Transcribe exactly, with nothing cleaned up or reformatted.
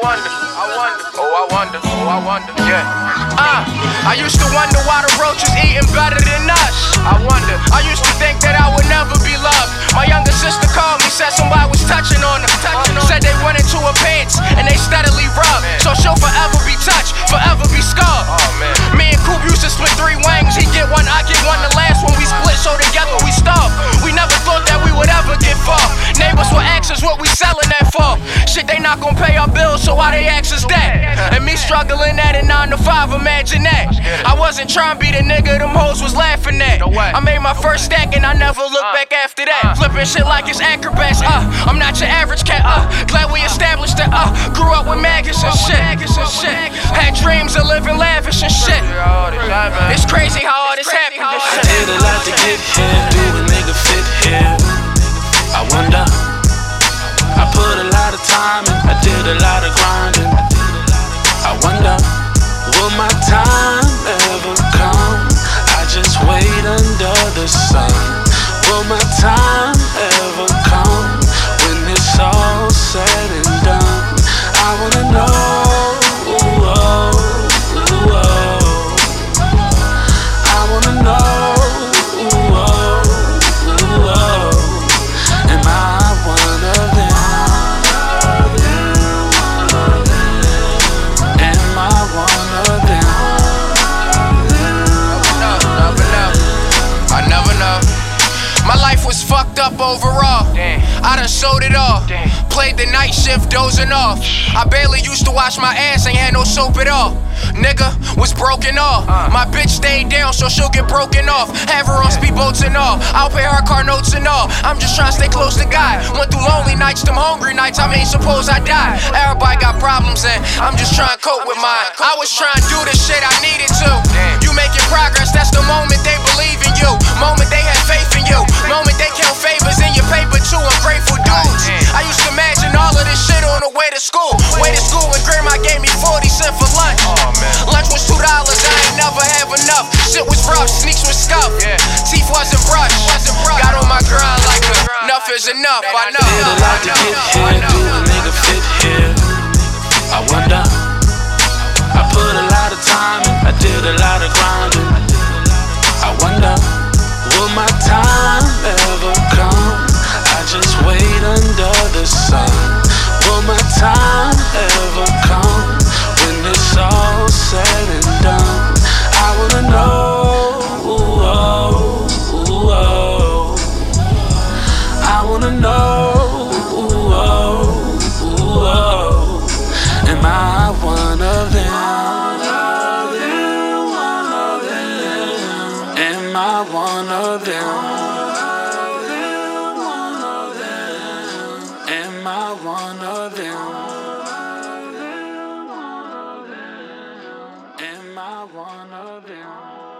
wonder, I wonder, oh I wonder, oh I wonder, yeah. Uh, I used to wonder why the roaches eating better than us. I wonder, I used to think that I would never be loved. My younger sister called me, said somebody was touching on her. Said they went into her pants and they steadily rubbed. So she'll forever be touched, forever be scarred. Me and Coop used to split three wings. He get one, I get one. The last one we split, so together we starve. We never thought that we would ever get far. Neighbors would ask us what we selling that for. Shit, they not gonna pay our bills, so why they ask us that? And me struggling at a nine to five, imagine that. I wasn't trying to be the nigga them hoes was laughing at. I made my first stack and I never looked back after that. Flipping shit like it's acrobats, uh. I'm not your average cat, uh. Glad we established that, uh. Grew up with maggots and shit. Had dreams of living lavish and shit. It's crazy how all this happened. I did a lot to get here, do a nigga fit here? I wonder. I put a lot of time in, I did a lot of grinding. I wonder, will my time ever come? I just wait under the sun. Will my time ever come? When it's all said and done, I wanna know. I wanna know. Was fucked up overall. Damn. I done sold it all. Damn. Played the night shift, dozing off. I barely used to wash my ass, ain't had no soap at all. Nigga was broken off. Uh. My bitch stayed down, so she'll get broken off. Have her on speedboats and all. I'll pay her car notes and all. I'm just trying to stay close to God. Went through lonely nights, them hungry nights. I mean, suppose I die. Everybody got problems, and I'm just trying to cope with mine. I was trying to do the shit I needed to. Damn. You making progress, that's the moment they believe in you. Moment they have faith in you. Moment they count favors in your paper too. Ungrateful dudes. I used to imagine all of this shit on the way to school. Way to school and grandma gave me forty cents for lunch. Lunch was two dollars, I ain't never have enough. Shit was rough, sneaks was scuffed. Teeth wasn't brushed. Got on my grind like enough is enough. I know. Did a lot to get here, do a nigga fit here? I wonder. I put a lot of time in, I did a lot of grinding. I wonder, will my time ever come? I just wait under the sun. Will my time ever come? When it's all said and done, I wanna know. Oh, oh, oh. I wanna know. Oh, oh. Am I one of them? Am I one of them? Am I one of them? Am I one of them?